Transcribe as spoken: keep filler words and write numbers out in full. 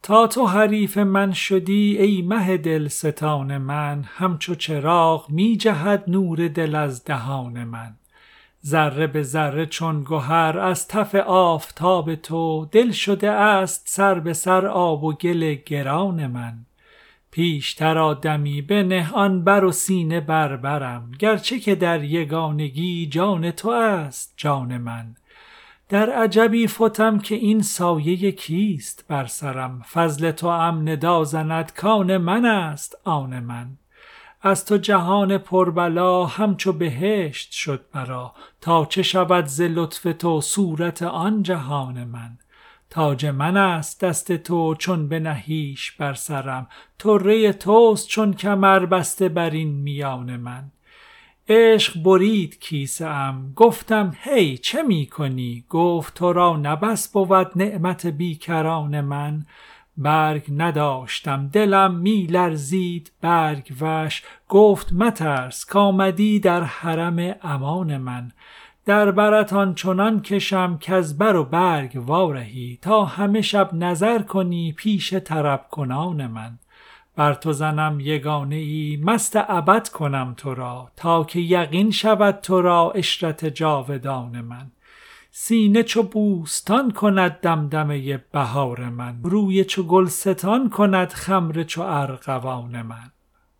تا تو حریف من شدی ای مه دل ستان من، همچو چراغ می جهد نور دل از دهان من. ذره به ذره چون گهر از تف آفتاب تو، دل شده است سر به سر آب و گل گران من. پیشتر آدمی بنه آن بر و سینه بر برم، گرچه که در یگانگی جان تو است جان من. در عجبی فتم که این سایه کیست بر سرم، فضل تو ام ندا زند کان من است آن من. از تو جهان پربلا همچو بهشت شد مرا، تا چه شود ز لطف تو صورت آن جهان من. تاج من است دست تو چون بنهیش بر سرم، طره توست چون کمر بسته بر این میان من. عشق برید کیسه ام، گفتم هی چه می کنی؟ گفت تو را نه بس بود نعمت بیکران من. برگ نداشتم دلم می لرزید برگ وش، گفت مترس کامدی در حرم امان من. در برت آنچنان کشم کز بر و برگ وارهی، تا همه شب نظر کنی پیش طرب کنان من. بر تو زنم یگانه ای مست ابد کنم تو را، تا که یقین شود تو را عشرت جاودان من. سینه چو بوستان کند دمدمه بهار من، روی چو گلستان کند خمر چو ارغوان من.